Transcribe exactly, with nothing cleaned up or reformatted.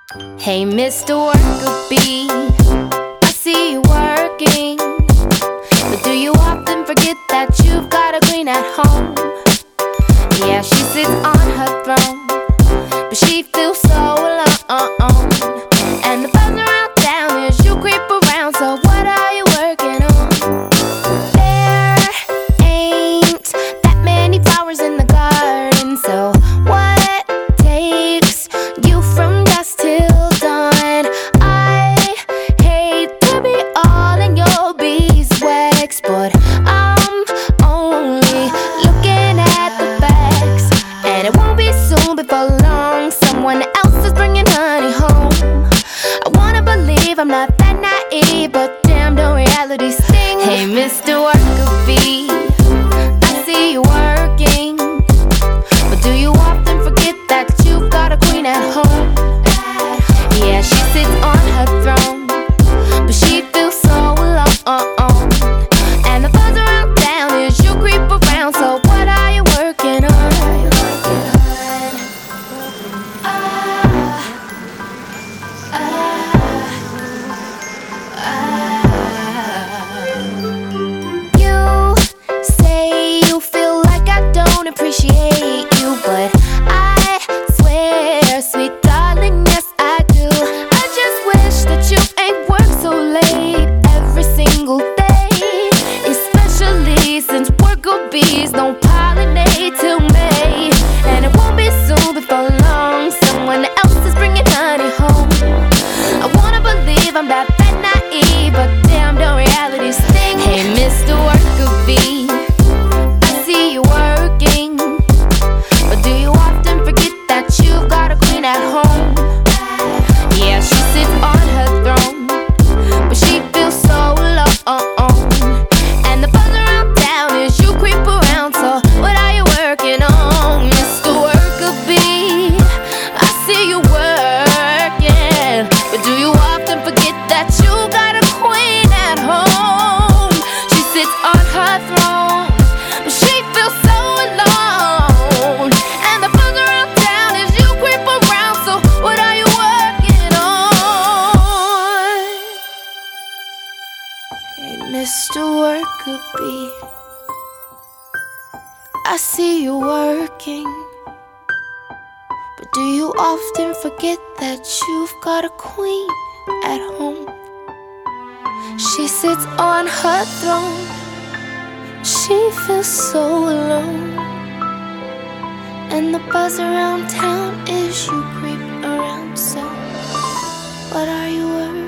Hey, Mister Worker Bee, I see you working, but do you often forget that you've got a queen at home? Yeah, she sits on her throne, but she feels so alone, and the buzz around town is you creep around, so what are you working on? There ain't that many flowers in the garden, so what takes you from dusk till dawn? I hate to be all in your beeswax, but I'm only looking at the facts, and it won't be soon before long someone else is bringing honey home. I wanna believe I'm not that naive, but damn, don't reality sting. Hey, Mister Worker Bee, I see you working, but do you often forget that you've got a queen at home? Yeah, she sits on her throne, but she feels so alone, and the buzz around town is you creep around, so what are you working on? Ah, You say you feel like I don't appreciate you, but I swear, sweet darling, yes I do. I just wish that you ain't work so late every single day, especially since worker bees don't pollinate till May, and it won't be soon before long someone else is bringing honey home. I wanna believe I'm not that naive, but damn, don't reality sting. Hey, Mister Worker Bee, I see you working, but do you often forget that you've got a queen at home? Yeah, she sits on her throne, but she feels so alone, and the buzz around town is you creep around, so what are you working on? Mister Worker Bee, I see you working, but do you often forget that you got a queen at home? She sits on her throne, but she feels so alone, and the buzz around town is you creep around, so what are you working on? Hey, Mister Worker Bee, I see you working, but do you often forget that you've got a queen at home? She sits on her throne, she feels so alone, and the buzz around town is you creep around, so what are you worried?